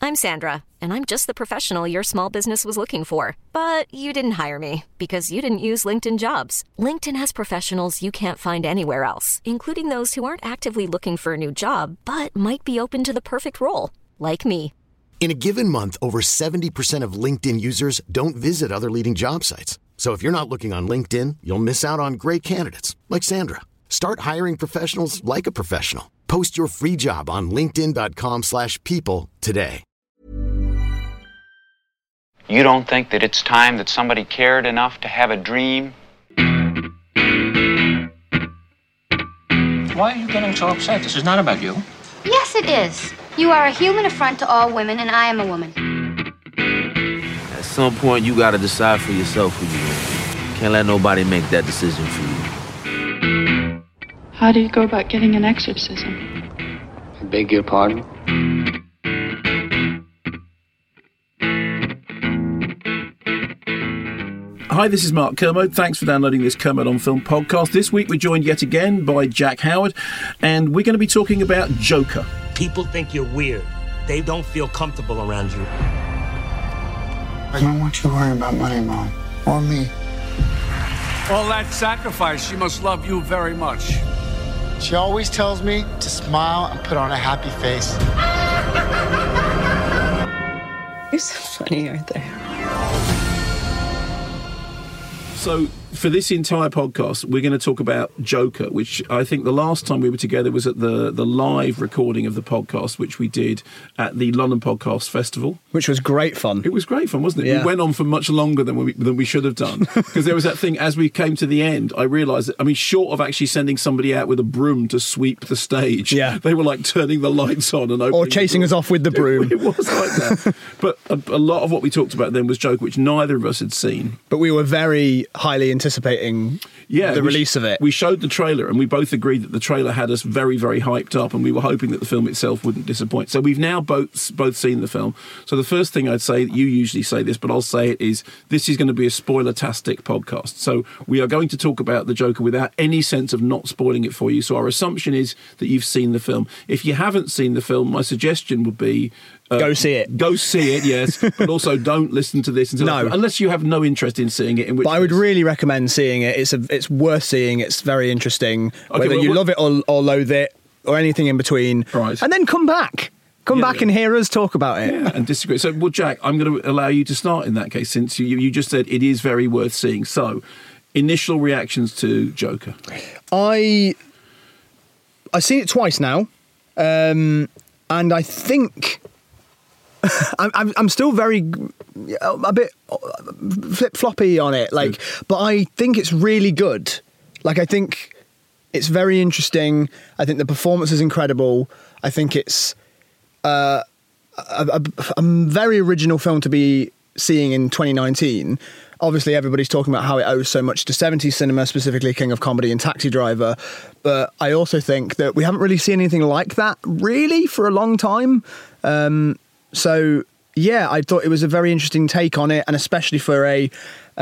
I'm Sandra, and I'm just the professional your small business was looking for. But you didn't hire me because you didn't use LinkedIn Jobs. LinkedIn has professionals you can't find anywhere else, including those who aren't actively looking for a new job, but might be open to the perfect role, like me. In a given month, over 70% of LinkedIn users don't visit other leading job sites. So if you're not looking on LinkedIn, you'll miss out on great candidates like Sandra. Start hiring professionals like a professional. Post your free job on linkedin.com/people today. You don't think that it's time that somebody cared enough to have a dream? Why are you getting so upset? This is not about you. Yes, it is. You are a human affront to all women, and I am a woman. At some point, you gotta decide for yourself who you are. Can't let nobody make that decision for you. How do you go about getting an exorcism? I beg your pardon? Hi, this is Mark Kermode. Thanks for downloading this Kermode on Film podcast. This week we're joined yet again by Jack Howard, and we're going to be talking about Joker. People think you're weird. They don't feel comfortable around you. I don't want you worrying about money, Mom, or me. All that sacrifice, she must love you very much. She always tells me to smile and put on a happy face. You're so funny, aren't they? So, for this entire podcast, we're going to talk about Joker, which I think the last time we were together was at the live recording of the podcast, which we did at the London Podcast Festival. Which was great fun. It was great fun, wasn't it? Yeah. We went on for much longer than we should have done. Because there was that thing, as we came to the end, I realised that, I mean, short of actually sending somebody out with a broom to sweep the stage, they were like turning the lights on and opening. Or chasing us off with the broom. It was like that. But a lot of what we talked about then was Joker, which neither of us had seen. But we were very highly anticipating the release of it. We showed the trailer and we both agreed that the trailer had us very, very hyped up, and we were hoping that the film itself wouldn't disappoint. So we've now both seen the film. So the first thing I'd say, you usually say this, but I'll say it, is this is going to be a spoiler-tastic podcast. So we are going to talk about the Joker without any sense of not spoiling it for you. So our assumption is that you've seen the film. If you haven't seen the film, my suggestion would be go see it. Go see it, yes. But also don't listen to this unless you have no interest in seeing it. But I would really recommend seeing it. It's worth seeing. It's very interesting. Okay, whether you love it or loathe it or anything in between. Right. And then come back. Come back and hear us talk about it. Yeah, and disagree. So, well, Jack, I'm going to allow you to start in that case, since you just said it is very worth seeing. So, initial reactions to Joker. I've seen it twice now. And I think... I'm still a bit flip-floppy on it, but I think it's really good. I think it's very interesting. I think the performance is incredible. I think it's a very original film to be seeing in 2019. Obviously, everybody's talking about how it owes so much to 70s cinema, specifically King of Comedy and Taxi Driver. But I also think that we haven't really seen anything like that, really, for a long time. So, yeah, I thought it was a very interesting take on it, and especially for a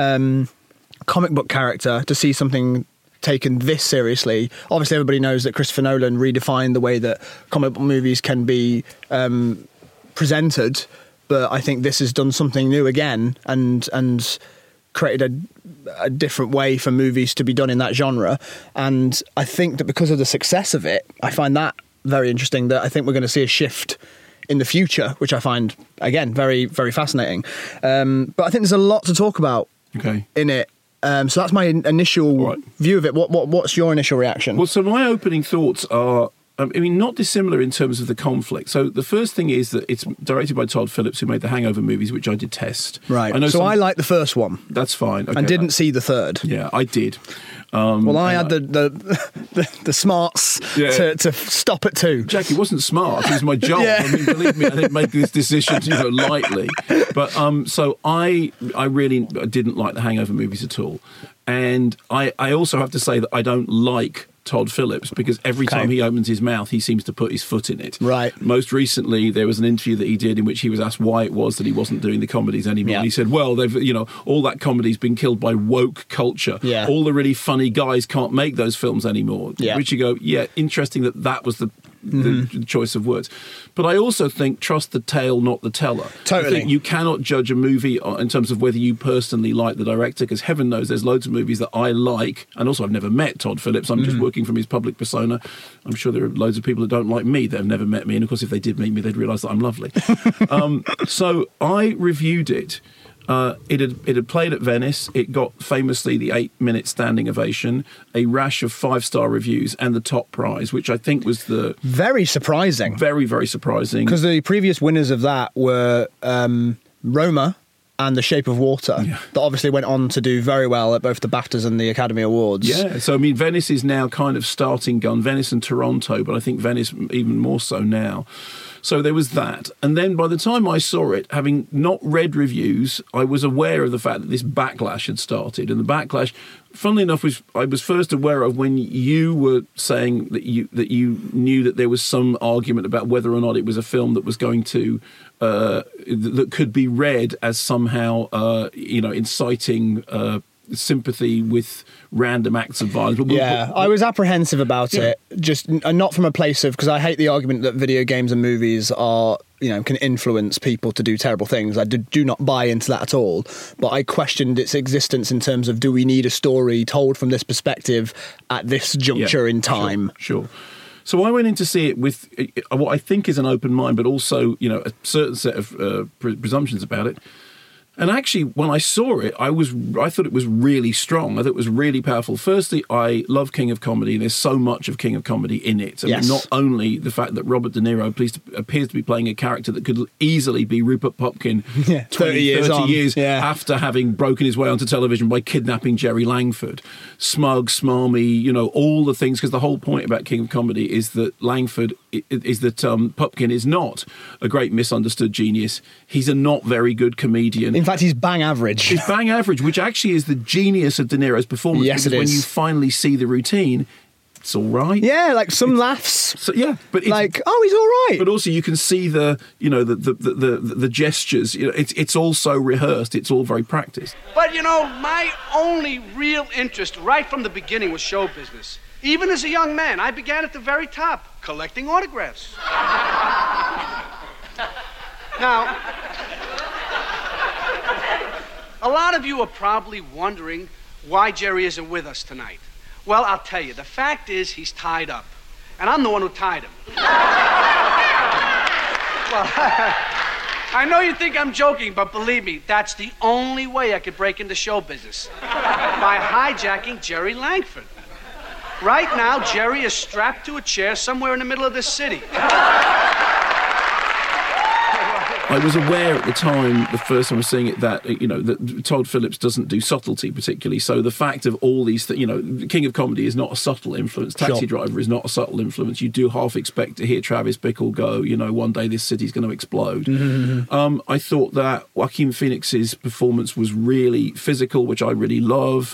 comic book character to see something taken this seriously. Obviously, everybody knows that Christopher Nolan redefined the way that comic book movies can be presented, but I think this has done something new again and created a different way for movies to be done in that genre. And I think that because of the success of it, I find that very interesting, that I think we're going to see a shift in the future, which I find, again, very, very fascinating. But I think there's a lot to talk about in it. So that's my initial view of it. What's your initial reaction? Well, so my opening thoughts are, not dissimilar in terms of the conflict. So the first thing is that it's directed by Todd Phillips, who made the Hangover movies, which I detest. Right. I like the first one. That's fine. Okay. And didn't see the third. Yeah, I did. I had the smarts to stop at 2. Jack, it wasn't smart. It was my job. Yeah. I mean, believe me, I didn't make this decision, lightly. But so I really didn't like the Hangover movies at all, and I also have to say that I don't like Todd Phillips, because every time he opens his mouth, he seems to put his foot in it. Right. Most recently, there was an interview that he did in which he was asked why it was that he wasn't doing the comedies anymore. Yeah. And he said, well, all that comedy's been killed by woke culture. Yeah. All the really funny guys can't make those films anymore. Yeah. Which you go, interesting that was the the choice of words. But I also think trust the tale, not the teller. Totally. I think you cannot judge a movie in terms of whether you personally like the director, because heaven knows there's loads of movies that I like, and also I've never met Todd Phillips. I'm just working from his public persona. I'm sure there are loads of people that don't like me that have never met me, and of course if they did meet me, they'd realise that I'm lovely. So I reviewed it. It had played at Venice. It got famously the 8-minute standing ovation, a rash of 5-star reviews, and the top prize, which I think was the... Very surprising. Very, very surprising. Because the previous winners of that were Roma and The Shape of Water, that obviously went on to do very well at both the BAFTAs and the Academy Awards. Yeah, so I mean, Venice is now kind of starting gun. Venice and Toronto, but I think Venice even more so now. So there was that. And then by the time I saw it, having not read reviews, I was aware of the fact that this backlash had started. And the backlash, funnily enough, I was first aware of when you were saying that you knew that there was some argument about whether or not it was a film that was going to that could be read as somehow inciting sympathy with random acts of violence. I was apprehensive about it, just not from a place of, because I hate the argument that video games and movies are, can influence people to do terrible things. I do not buy into that at all, but I questioned its existence in terms of, do we need a story told from this perspective at this juncture in time? Sure. So I went in to see it with what I think is an open mind, but also, a certain set of presumptions about it. And actually, when I saw it, I thought it was really strong. I thought it was really powerful. Firstly, I love King of Comedy, and there's so much of King of Comedy in it. I mean, not only the fact that Robert De Niro appears to be playing a character that could easily be Rupert Pupkin 30 years after having broken his way onto television by kidnapping Jerry Langford. Smug, smarmy, all the things, because the whole point about King of Comedy is that Pupkin is not a great misunderstood genius. He's a not very good comedian. In fact, he's bang average. He's bang average, which actually is the genius of De Niro's performance. Yes, it is. When you finally see the routine, it's all right. Yeah, like some laughs. So, yeah, but he's all right. But also, you can see the gestures. It's all so rehearsed. It's all very practiced. But my only real interest right from the beginning was show business. Even as a young man, I began at the very top, collecting autographs. Now, a lot of you are probably wondering why Jerry isn't with us tonight. Well, I'll tell you. The fact is he's tied up, and I'm the one who tied him. Well, I know you think I'm joking, but believe me, that's the only way I could break into show business. By hijacking Jerry Langford. Right now, Jerry is strapped to a chair somewhere in the middle of this city. I was aware at the time, the first time I was seeing it, that that Todd Phillips doesn't do subtlety particularly. So the fact of all these, King of Comedy is not a subtle influence. Taxi Driver is not a subtle influence. You do half expect to hear Travis Bickle go, one day this city's going to explode. Mm-hmm. I thought that Joaquin Phoenix's performance was really physical, which I really love.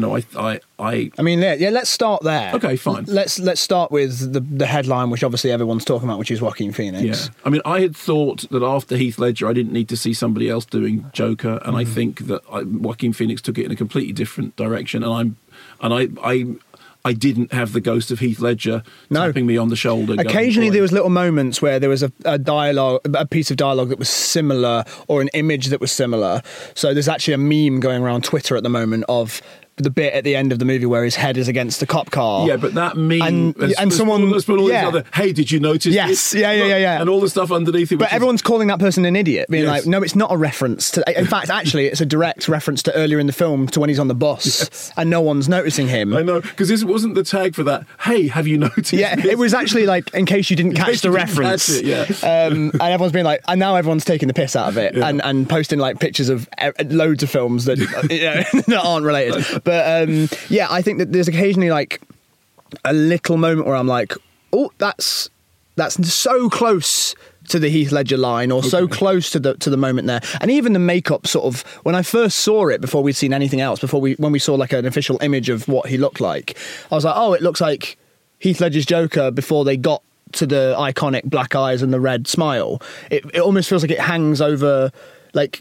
Let's start there. Okay, fine. Let's start with the headline, which obviously everyone's talking about, which is Joaquin Phoenix. Yeah. I had thought that after Heath Ledger, I didn't need to see somebody else doing Joker, and I think that Joaquin Phoenix took it in a completely different direction, and I didn't have the ghost of Heath Ledger tapping me on the shoulder. Occasionally there was little moments where there was a piece of dialogue that was similar, or an image that was similar. So there's actually a meme going around Twitter at the moment of the bit at the end of the movie where his head is against the cop car. Yeah, but that meme... And someone... Let's put all these other... Hey, did you notice Yes, this? Yeah. And all the stuff underneath it. But everyone's calling that person an idiot, being like, no, it's not a reference to... In fact, actually, it's a direct reference to earlier in the film, to when he's on the bus, and no one's noticing him. I know, because this wasn't the tag for that. Hey, have you noticed this? It was actually like, in case you didn't catch the reference. And everyone's being like... And now everyone's taking the piss out of it, and posting like pictures of loads of films that, that aren't related. But... I think that there's occasionally like a little moment where I'm like, oh, that's so close to the Heath Ledger line, or so close to the moment there. And even the makeup sort of, when I first saw it, before we'd seen anything else, when we saw like an official image of what he looked like, I was like, oh, it looks like Heath Ledger's Joker before they got to the iconic black eyes and the red smile. It almost feels like it hangs over, like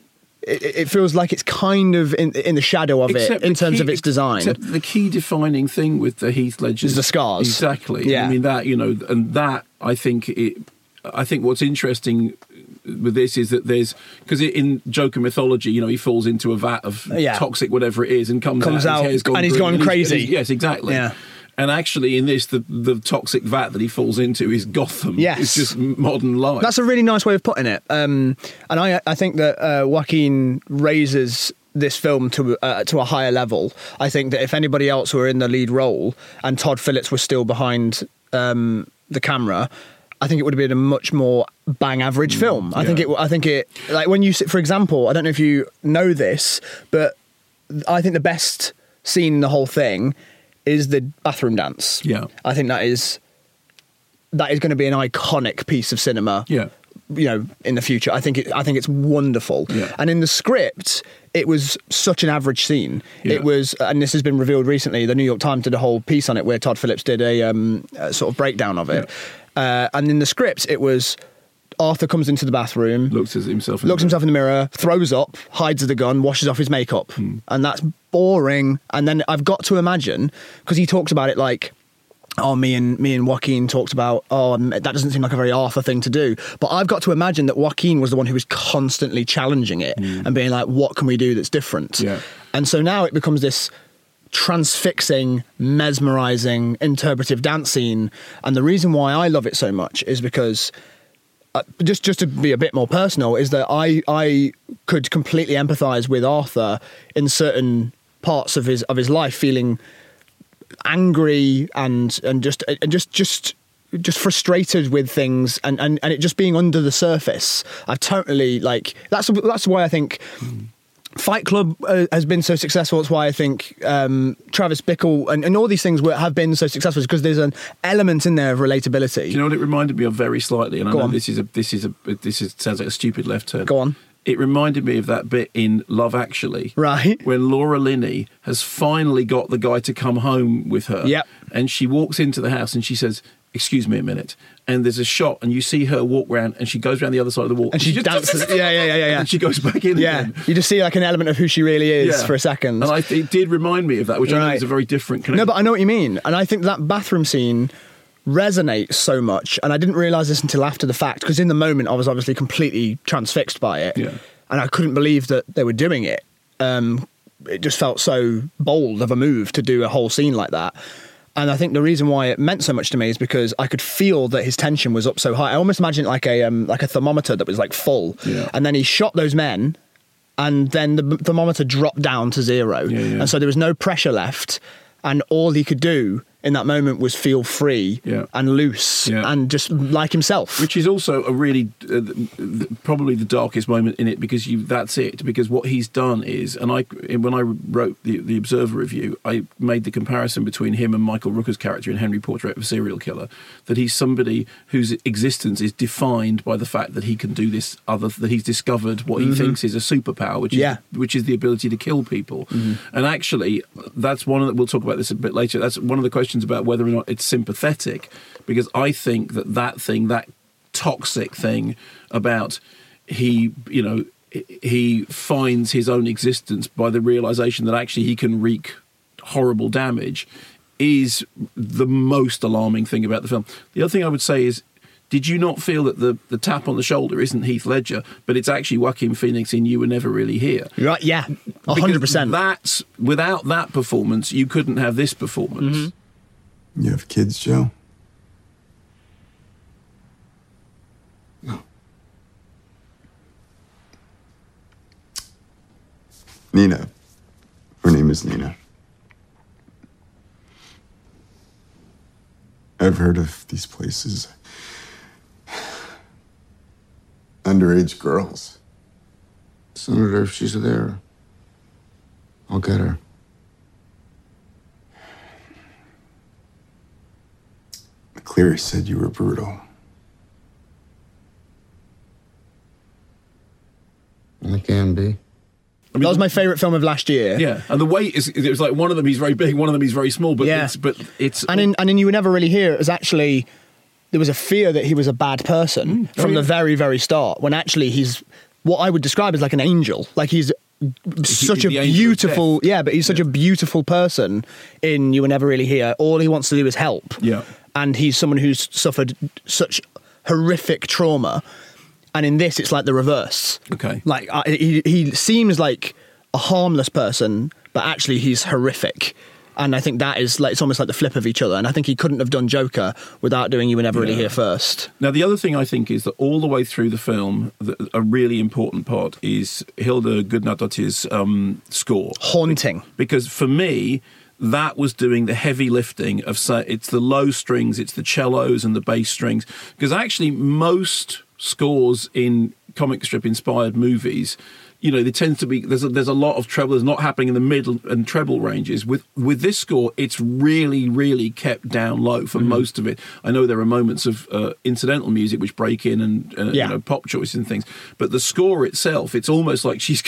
it feels like it's kind of in the shadow of it in terms of its design. Except the key defining thing with the Heath Ledger is the scars. Exactly. Yeah. I mean that, and that I think what's interesting with this is that because in Joker mythology, he falls into a vat of toxic whatever it is and comes out, his hair's and he's gone crazy. Yes, exactly. Yeah. And actually, in this, the toxic vat that he falls into is Gotham. Yes. It's just modern life. That's a really nice way of putting it. And I think that Joaquin raises this film to a higher level. I think that if anybody else were in the lead role and Todd Phillips was still behind the camera, I think it would have been a much more bang average film. I think it like when you, for example, I don't know if you know this, but I think the best scene in the whole thing is the bathroom dance. Yeah. I think that is going to be an iconic piece of cinema. Yeah. In the future. I think it's wonderful. Yeah. And in the script, it was such an average scene. Yeah. It was, and this has been revealed recently, the New York Times did a whole piece on it where Todd Phillips did a sort of breakdown of it. Yeah. And in the script, it was Arthur comes into the bathroom, looks himself in the mirror, throws up, hides the gun, washes off his makeup. And that's boring. And then I've got to imagine, because he talks about it like, me and Joaquin talked about, that doesn't seem like a very Arthur thing to do. But I've got to imagine that Joaquin was the one who was constantly challenging it and being like, what can we do that's different? Yeah. And so now it becomes this transfixing, mesmerising, interpretive dance scene. And the reason why I love it so much is because just to be a bit more personal, is that I could completely empathise with Arthur in certain parts of his life, feeling angry and just frustrated with things and it just being under the surface. I've totally that's why I think Fight Club has been so successful. It's why I think Travis Bickle and all these things have been so successful, because there's an element in there of relatability. Do you know what it reminded me of very slightly? And I know on. this sounds like a stupid left turn. Go on. It reminded me of that bit in Love Actually, right, when Laura Linney has finally got the guy to come home with her. Yep. And she walks into the house and she says, "Excuse me a minute." And there's a shot and you see her walk round and she goes around the other side of the wall. And she just dances. Yeah. And she goes back in again. You just see like an element of who she really is for a second. And it did remind me of that, which I know is a very different connection. No, but I know what you mean. And I think that bathroom scene resonates so much. And I didn't realise this until after the fact, because in the moment I was obviously completely transfixed by it. Yeah. And I couldn't believe that they were doing it. It just felt so bold of a move to do a whole scene like that. And I think the reason why it meant so much to me is because I could feel that his tension was up so high. I almost imagine it like a thermometer that was like full. Yeah. And then he shot those men, and then the thermometer dropped down to 0. Yeah. And so there was no pressure left. And all he could do in that moment was feel free and loose and just like himself. Which is also a really, probably the darkest moment in it, because that's it. Because what he's done is, and when I wrote the Observer review, I made the comparison between him and Michael Rooker's character in Henry Portrait of a Serial Killer, that he's somebody whose existence is defined by the fact that he can do this that he's discovered what he thinks is a superpower, which is the ability to kill people. And actually, that's one of the, we'll talk about this a bit later, that's one of the questions about whether or not it's sympathetic, because I think that toxic thing about he finds his own existence by the realization that actually he can wreak horrible damage is the most alarming thing about the film. The other thing I would say is, did you not feel that the tap on the shoulder isn't Heath Ledger, but it's actually Joaquin Phoenix in You Were Never Really Here? Right, yeah, 100%. Without that performance, you couldn't have this performance. You have kids, Joe? No. Nina. Her name is Nina. I've heard of these places. Underage girls. Senator, if she's there, I'll get her. Cleary said you were brutal. I can be. I mean, that was my favourite film of last year. Yeah, and the weight it was like one of them he's very big, one of them he's very small, but it's and in You Were Never Really Here, it was actually, there was a fear that he was a bad person from the very, very start, when actually he's what I would describe as like an angel. Like he's such a beautiful, but he's such a beautiful person in You Were Never Really Here. All he wants to do is help. Yeah. And he's someone who's suffered such horrific trauma. And in this, it's like the reverse. Okay. Like he seems like a harmless person, but actually he's horrific. And I think that is like, it's almost like the flip of each other. And I think he couldn't have done Joker without doing You Were Never Really Here first. Now, the other thing I think is that all the way through the film, a really important part is Hilda Gudnadottir's score. Haunting. Because for me, that was doing the heavy lifting of, it's the low strings, it's the cellos and the bass strings. Because actually most scores in comic strip inspired movies, you know, there tends to be, there's a lot of treble. There's not happening in the middle and treble ranges. With this score, it's really, really kept down low for most of it. I know there are moments of incidental music which break in and you know, pop choices and things, but the score itself, it's almost like she's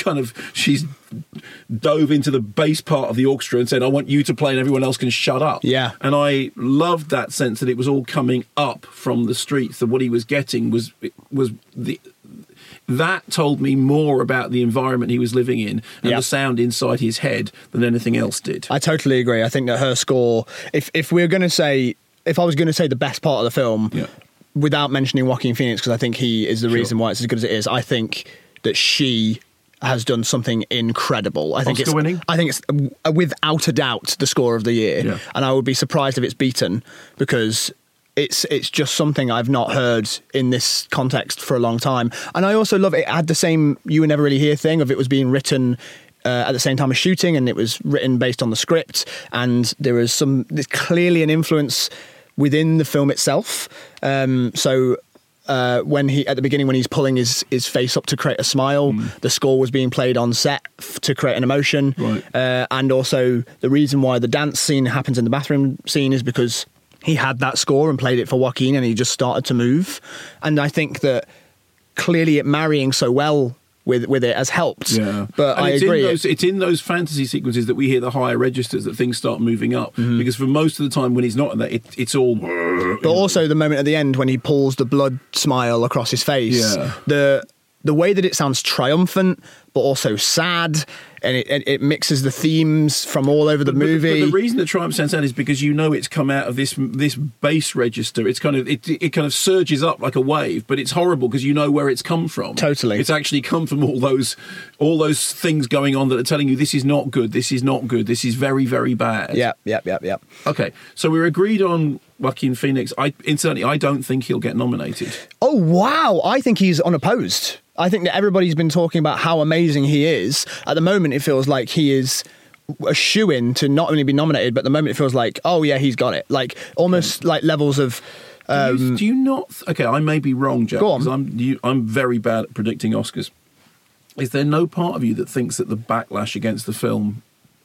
dove into the bass part of the orchestra and said, "I want you to play, and everyone else can shut up." Yeah, and I loved that sense that it was all coming up from the streets. That what he was getting was the. That told me more about the environment he was living in and the sound inside his head than anything else did. I totally agree. I think that her score, if I was going to say the best part of the film, without mentioning Joaquin Phoenix, because I think he is the reason why it's as good as it is, I think that she has done something incredible. I think Oscar winning? I think it's without a doubt the score of the year, and I would be surprised if it's beaten, because it's just something I've not heard in this context for a long time. And I also love it had the same You Were Never Really Here thing of it was being written at the same time as shooting, and it was written based on the script, and there's clearly an influence within the film itself. So when at the beginning when he's pulling his face up to create a smile, the score was being played on set to create an emotion. Right. And also the reason why the dance scene happens in the bathroom scene is because he had that score and played it for Joaquin, and he just started to move. And I think that clearly it marrying so well with it has helped. Yeah. But and I agree. It's in those fantasy sequences that we hear the higher registers that things start moving up. Because for most of the time when he's not in that, it's all... But also the moment at the end when he pulls the blood smile across his face. Yeah. The way that it sounds triumphant, but also sad, and it mixes the themes from all over the movie. But the reason the triumph sounds sad is because you know it's come out of this bass register. It's kind of it kind of surges up like a wave, but it's horrible because you know where it's come from. Totally, it's actually come from all those things going on that are telling you this is not good. This is not good. This is very, very bad. Yeah. Okay, so we're agreed on Joaquin Phoenix. I don't think he'll get nominated. Oh wow! I think he's unopposed. I think that everybody's been talking about how amazing he is. At the moment, it feels like he is a shoo-in to not only be nominated, but at the moment it feels like, oh yeah, he's got it. Like almost like levels of. Do you not? Okay, I may be wrong, Jack. Go on. Because I'm very bad at predicting Oscars. Is there no part of you that thinks that the backlash against the film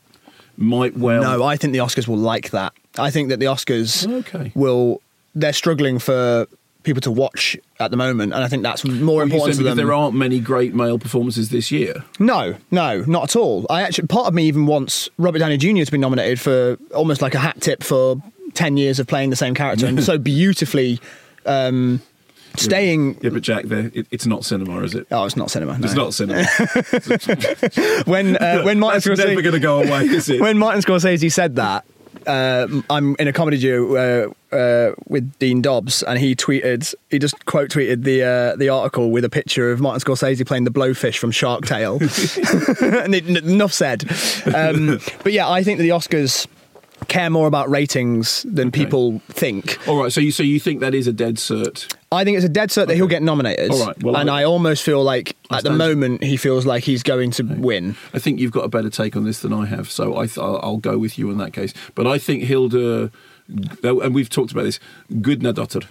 might well? No, I think the Oscars will like that. I think that the Oscars will. They're struggling for people to watch at the moment, and I think that's more important to them. There aren't many great male performances this year. No, not at all. Part of me even wants Robert Downey Jr. to be nominated for almost like a hat tip for 10 years of playing the same character and so beautifully staying. Yeah, but Jack, it's not cinema, is it? Oh, it's not cinema. No. It's not cinema. when Martin Scorsese, never going to go away, is it? When Martin Scorsese said that, I'm in a comedy duo with Dean Dobbs, and he just quote tweeted the article with a picture of Martin Scorsese playing the blowfish from Shark Tale. And enough said. But yeah, I think that the Oscars care more about ratings than people think. All right, so you think that is a dead cert? I think it's a dead cert that he'll get nominated. All right, well, and I almost feel like at the moment he feels like he's going to win. I think you've got a better take on this than I have, so I'll go with you in that case. But I think Hilda, and we've talked about this, Gudnadottir.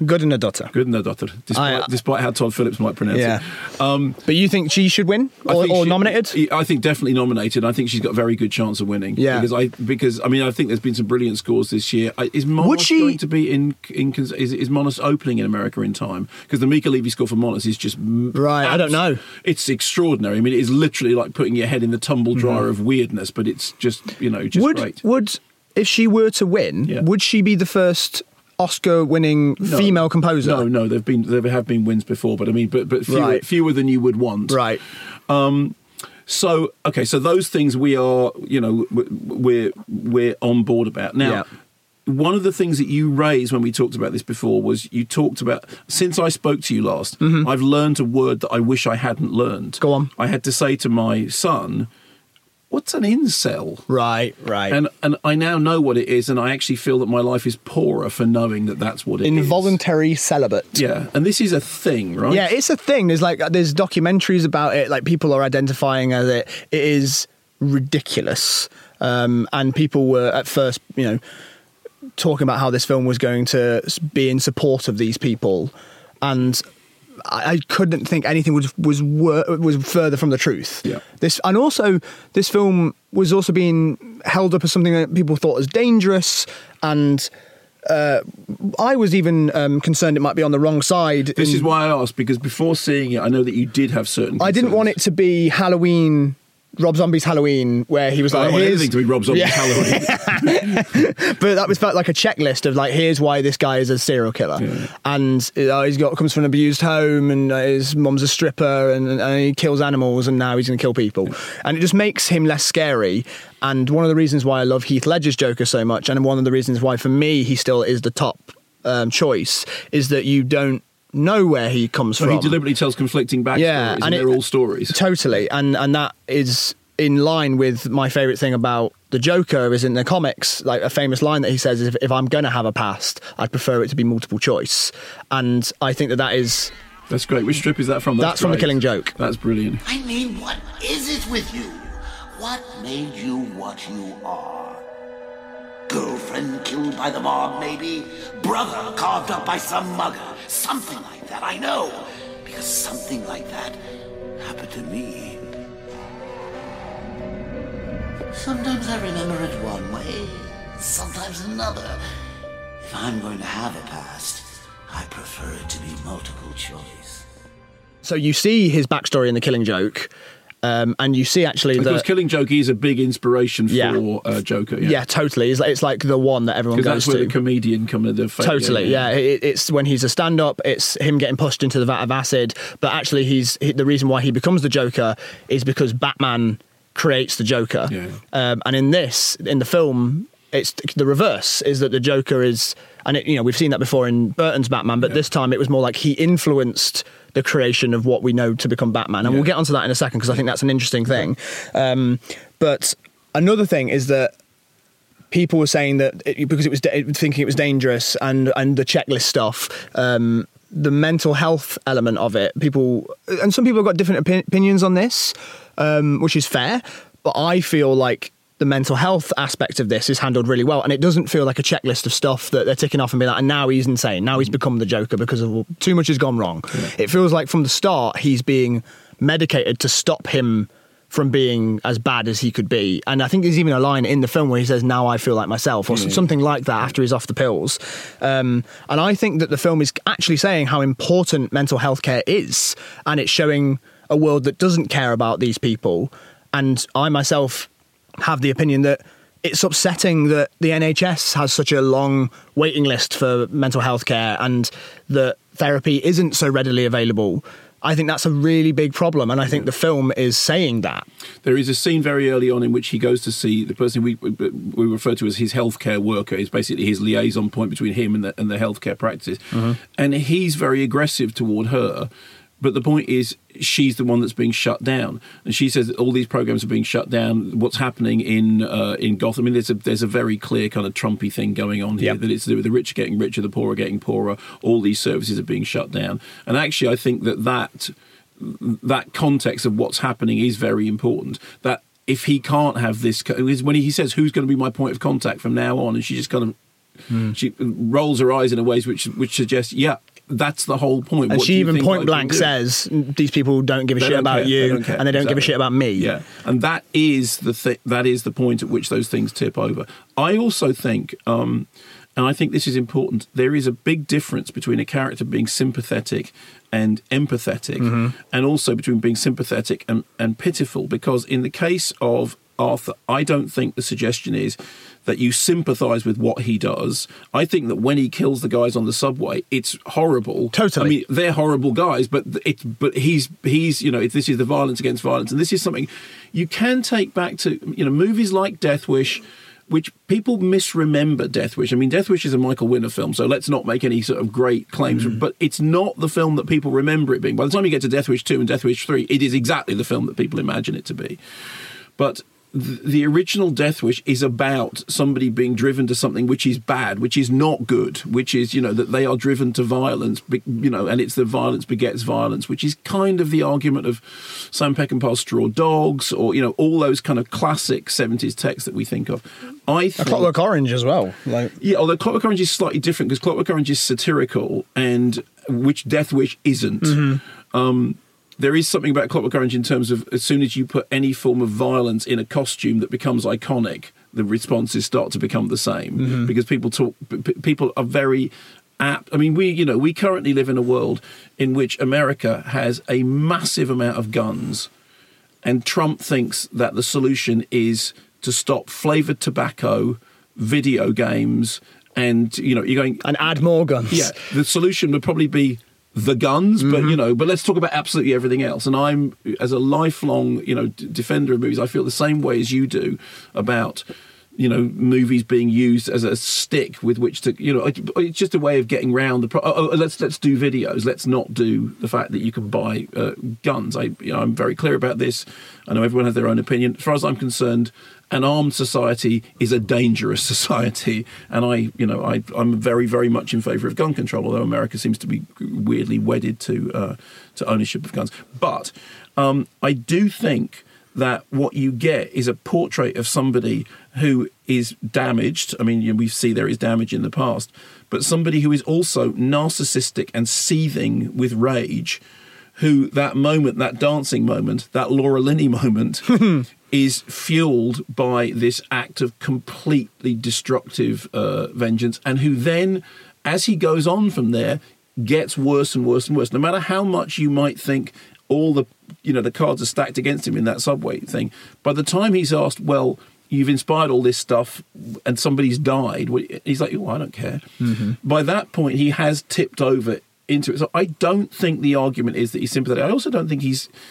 Despite how Todd Phillips might pronounce it. But you think she should win or nominated? I think definitely nominated. I think she's got a very good chance of winning. Yeah. Because I think there's been some brilliant scores this year. Is Monos going to be is Monos opening in America in time? Because the Mika Levy score for Monos is just right. I don't know. It's extraordinary. I mean, it is literally like putting your head in the tumble dryer of weirdness, but it's just great. If she were to win, would she be the first Oscar-winning female composer. No, there have been wins before, but I mean, but fewer than you would want. Right. So those things we are, we're on board about now. Yeah. One of the things that you raised when we talked about this before was you talked about, since I spoke to you last, I've learned a word that I wish I hadn't learned. Go on. I had to say to my son, what's an incel? Right. And I now know what it is, and I actually feel that my life is poorer for knowing that that's what it is. Involuntary celibate. Yeah, and this is a thing, right? Yeah, it's a thing. There's documentaries about it, like people are identifying as it. It is ridiculous. And people were at first, talking about how this film was going to be in support of these people, and I couldn't think anything was further from the truth. Yeah. This film was also being held up as something that people thought was dangerous, and I was even concerned it might be on the wrong side. This is why I asked, because before seeing it, I know that you did have certain concerns. I didn't want it to be Halloween. Rob Zombie's Halloween, where he was like, I don't want anything to be Rob Zombie's Halloween. But that was felt like a checklist of like, here's why this guy is a serial killer. Yeah. And comes from an abused home, and his mum's a stripper, and he kills animals, and now he's going to kill people. Yeah. And it just makes him less scary. And one of the reasons why I love Heath Ledger's Joker so much, and one of the reasons why for me he still is the top choice, is that you don't know where he comes from. He deliberately tells conflicting backstories, and they're all stories. Totally, and that is in line with my favourite thing about the Joker is in the comics, like a famous line that he says is, if I'm going to have a past, I'd prefer it to be multiple choice. And I think that is... That's great. Which strip is that from? That's from The Killing Joke. That's brilliant. I mean, what is it with you? What made you what you are? Girlfriend killed by the mob, maybe? Brother carved up by some mugger? Something like that, I know. Because something like that happened to me. Sometimes I remember it one way, sometimes another. If I'm going to have a past, I prefer it to be multiple choice. So you see his backstory in The Killing Joke, and you see actually because Killing Joke is a big inspiration for Joker. Yeah, totally. It's like the one that everyone goes to. Because that's where the comedian comes into the Totally, yeah. It's when he's a stand-up, it's him getting pushed into the vat of acid, but actually the reason why he becomes the Joker is because Batman creates the Joker. Yeah. And in the film, it's the reverse, is that the Joker is, and we've seen that before in Burton's Batman, but this time it was more like he influenced the creation of what we know to become Batman. And we'll get onto that in a second, because I think that's an interesting thing. But another thing is that people were saying that because it was thinking it was dangerous and the checklist stuff, the mental health element of it, and some people have got different opinions on this, which is fair, but I feel like the mental health aspect of this is handled really well, and it doesn't feel like a checklist of stuff that they're ticking off and be like, and now he's insane, now he's become the Joker because of too much has gone wrong. Yeah. It feels like from the start he's being medicated to stop him from being as bad as he could be. And I think there's even a line in the film where he says, now I feel like myself, or something like that after he's off the pills. And I think that the film is actually saying how important mental health care is, and it's showing a world that doesn't care about these people. And I myself have the opinion that it's upsetting that the NHS has such a long waiting list for mental health care and that therapy isn't so readily available. I think that's a really big problem, and I think the film is saying that. There is a scene very early on in which he goes to see the person we refer to as his healthcare worker. Is basically his liaison point between him and the healthcare practice. And he's very aggressive toward her. But the point is, she's the one that's being shut down, and she says that all these programs are being shut down. What's happening in Gotham? I mean, there's a very clear kind of Trumpy thing going on here. Yep. That it's the rich are getting richer, the poor are getting poorer. All these services are being shut down, and actually, I think that context of what's happening is very important. That if he can't have this, when he says, "Who's going to be my point of contact from now on?" and she just kind of she rolls her eyes in a way which suggests, yeah. That's the whole point. And she even point blank says, these people don't give a shit about you, and they don't give a shit about me. Yeah, and that is the point at which those things tip over. I also think, and I think this is important, there is a big difference between a character being sympathetic and empathetic, and also between being sympathetic and pitiful, because in the case of Arthur, I don't think the suggestion is that you sympathise with what he does. I think that when he kills the guys on the subway, it's horrible. Totally. I mean, they're horrible guys, but he's this is the violence against violence, and this is something you can take back to movies like Death Wish, which people misremember Death Wish. I mean, Death Wish is a Michael Winner film, so let's not make any sort of great claims, but it's not the film that people remember it being. By the time you get to Death Wish 2 and Death Wish 3, it is exactly the film that people imagine it to be. But the original Death Wish is about somebody being driven to something which is bad, which is not good, which is, that they are driven to violence, and it's the violence begets violence, which is kind of the argument of Sam Peckinpah's Straw Dogs, or, all those kind of classic 70s texts that we think of. A Clockwork Orange as well. Yeah, although Clockwork Orange is slightly different, because Clockwork Orange is satirical, and which Death Wish isn't. Mm-hmm. There is something about Clockwork Orange in terms of as soon as you put any form of violence in a costume that becomes iconic, the responses start to become the same, because people are very apt. I mean, we currently live in a world in which America has a massive amount of guns, and Trump thinks that the solution is to stop flavoured tobacco, video games, and you're going and add more guns. Yeah, the solution would probably be the guns, but but let's talk about absolutely everything else. And I'm, as a lifelong defender of movies, I feel the same way as you do about movies being used as a stick with which to it's just a way of getting round the let's do videos, let's not do the fact that you can buy guns. I'm very clear about this. I know everyone has their own opinion. As far as I'm concerned, an armed society is a dangerous society, and I'm very, very much in favour of gun control, although America seems to be weirdly wedded to ownership of guns. But I do think that what you get is a portrait of somebody who is damaged. I mean, we see there is damage in the past, but somebody who is also narcissistic and seething with rage, who that moment, that dancing moment, that Laura Linney moment is fueled by this act of completely destructive vengeance, and who then, as he goes on from there, gets worse and worse and worse. No matter how much you might think all the cards are stacked against him in that subway thing, by the time he's asked, well, you've inspired all this stuff and somebody's died, he's like, I don't care. Mm-hmm. By that point, he has tipped over into it. So I don't think the argument is that he's sympathetic. I also don't think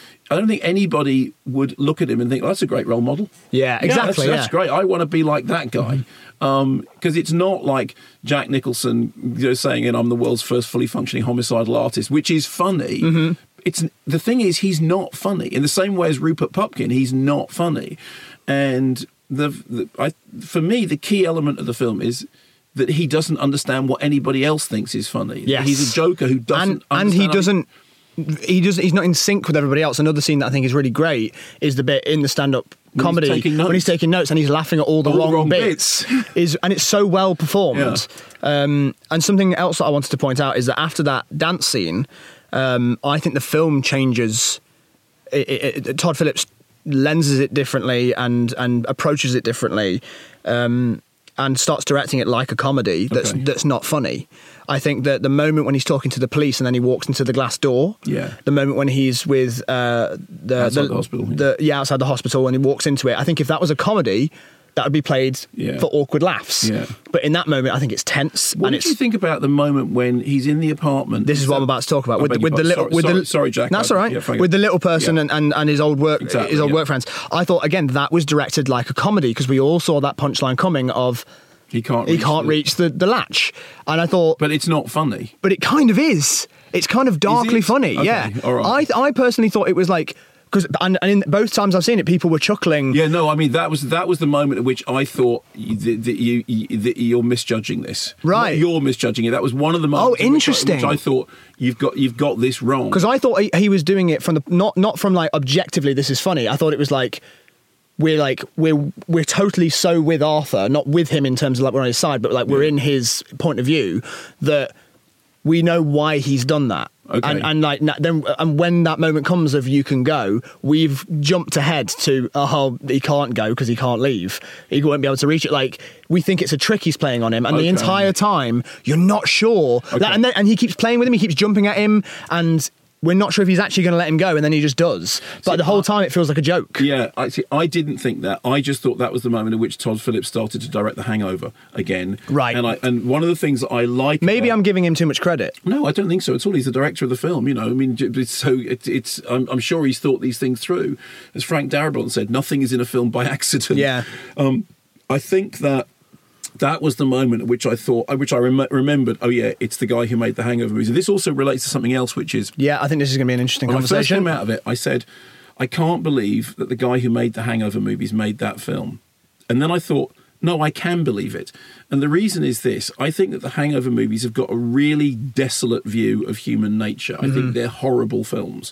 anybody would look at him and think, that's a great role model. Yeah, exactly. That's great. I want to be like that guy. Because it's not like Jack Nicholson saying, I'm the world's first fully functioning homicidal artist, which is funny. Mm-hmm. The thing is, he's not funny. In the same way as Rupert Pupkin, he's not funny. And for me, the key element of the film is that he doesn't understand what anybody else thinks is funny. Yes. He's a joker who doesn't and he doesn't. He's not in sync with everybody else. Another scene that I think is really great is the bit in the stand-up comedy when he's taking notes and he's laughing at all the wrong bits. And it's so well performed. Yeah. And something else that I wanted to point out is that after that dance scene, I think the film changes. Todd Phillips lenses it differently and approaches it differently. And starts directing it like a comedy that's not funny. I think that the moment when he's talking to the police and then he walks into the glass door, the moment when he's with outside the hospital, outside the hospital, and he walks into it, I think if that was a comedy, that would be played for awkward laughs. Yeah. But in that moment, I think it's tense. What did you think about the moment when he's in the apartment? This is what I'm about to talk about. Sorry, Jack. That's all right. With the little person and his old work, work friends. I thought, again, that was directed like a comedy, because we all saw that punchline coming of he can't reach the latch. And I thought, but it's not funny. But it kind of is. It's kind of darkly funny. Okay. Yeah. All right. I personally thought it was like. And in both times I've seen it, people were chuckling. Yeah, no, I mean that was the moment at which I thought that you're misjudging this. Right, you're misjudging it. That was one of the moments. Oh, interesting. Which I thought you've got this wrong. Because I thought he was doing it from the not from like objectively this is funny. I thought it was like we're totally so with Arthur, not with him in terms of like we're on his side, but like we're in his point of view that we know why he's done that. Okay. And like then, and when that moment comes of you can go, we've jumped ahead to he can't go because he can't leave. He won't be able to reach it. Like we think it's a trick he's playing on him, and the entire time you're not sure. Okay. And he keeps playing with him. He keeps jumping at him, and we're not sure if he's actually going to let him go, and then he just does. But the whole time it feels like a joke. Yeah, I didn't think that. I just thought that was the moment in which Todd Phillips started to direct The Hangover again. Right. And one of the things that I like... Maybe I'm giving him too much credit. No, I don't think so at all. He's the director of the film, you know. I mean, I'm sure he's thought these things through. As Frank Darabont said, nothing is in a film by accident. Yeah. I think that was the moment at which I remembered, oh yeah, it's the guy who made the Hangover movies. And this also relates to something else, which is... Yeah, I think this is going to be an interesting conversation. When I first came out of it, I said, I can't believe that the guy who made the Hangover movies made that film. And then I thought, no, I can believe it. And the reason is this. I think that the Hangover movies have got a really desolate view of human nature. I think they're horrible films.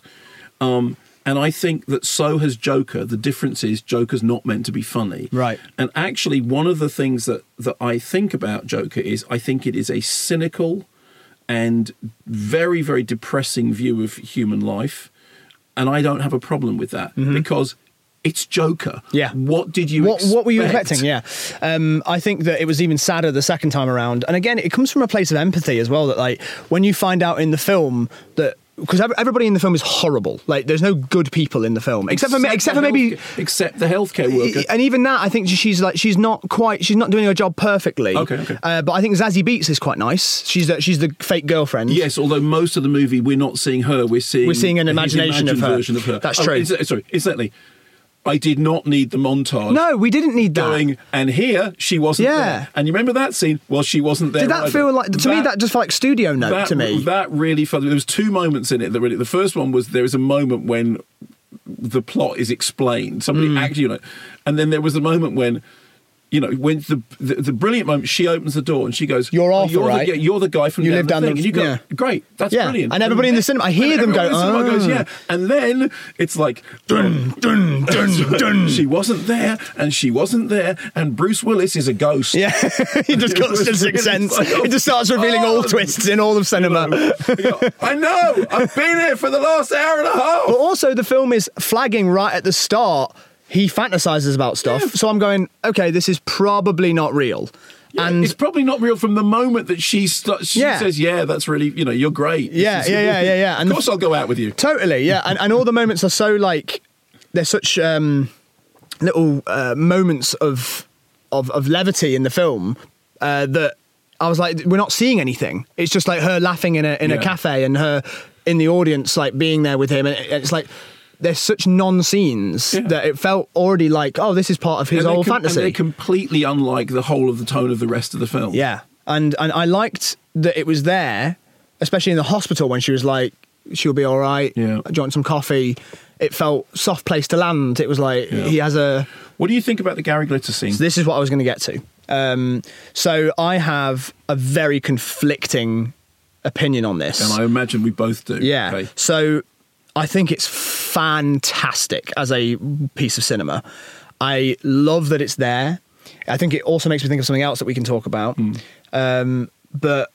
And I think that so has Joker. The difference is Joker's not meant to be funny. Right. And actually, one of the things that I think about Joker is I think it is a cynical and very, very depressing view of human life. And I don't have a problem with that because it's Joker. Yeah. What did you expect? What were you expecting? Yeah. I think that it was even sadder the second time around. And again, it comes from a place of empathy as well, that like when you find out in the film that... Because everybody in the film is horrible. Like, there's no good people in the film, except for maybe the healthcare worker. And even that, I think she's not doing her job perfectly. Okay. But I think Zazie Beetz is quite nice. She's the fake girlfriend. Yes, although most of the movie we're not seeing her. We're seeing an imagination of her. Version of her. That's true. Incidentally, I did not need the montage. No, we didn't need that. Going, and here she wasn't there. And you remember that scene? Well, she wasn't there. Did that feel like, to me, that just felt like studio note to me. That really felt, there was two moments in it that really, the first one was there was a moment when the plot is explained. Somebody actually, you know, and then there was a moment when, you know, when the brilliant moment, she opens the door and she goes, "You're Arthur, right? You're the guy from you down live the down thing." the, and you go, yeah. "Great, that's brilliant." And everybody in the cinema, I hear them go, "Oh." Goes, yeah. And then it's like, dun, dun, dun, dun. She wasn't there, and she wasn't there, and Bruce Willis is a ghost. Yeah, he just got the Sixth Sense. He just starts revealing all twists in all of cinema. I know. I've been here for the last hour and a half. But also, the film is flagging right at the start. He fantasizes about stuff, so I'm going, okay, this is probably not real. Yeah, and it's probably not real from the moment that she says, "Yeah, that's really, you know, you're great." Yeah. And of course, I'll go out with you. Totally, yeah. And all the moments are so like they're such little moments of levity in the film that I was like, we're not seeing anything. It's just like her laughing in a cafe and her in the audience, like being there with him, and it's like. There's such non-scenes that it felt already like, oh, this is part of his whole fantasy. And they're completely unlike the whole of the tone of the rest of the film. Yeah. And I liked that it was there, especially in the hospital when she was like, she'll be all right. Yeah. Do you want some coffee? It felt soft place to land. It was like, he has a... What do you think about the Gary Glitter scene? So this is what I was going to get to. So I have a very conflicting opinion on this. And I imagine we both do. Yeah. Okay. So... I think it's fantastic as a piece of cinema. I love that it's there. I think it also makes me think of something else that we can talk about. But